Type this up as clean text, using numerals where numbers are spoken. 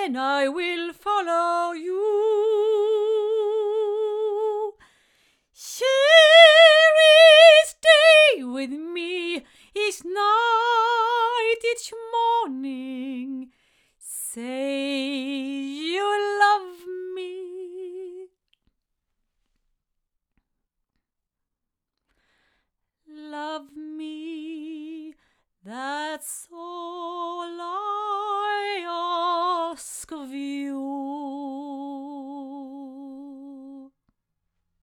then I will follow you. Cheery, stay with me each night, each morning. Say you love me. Love me, that's all.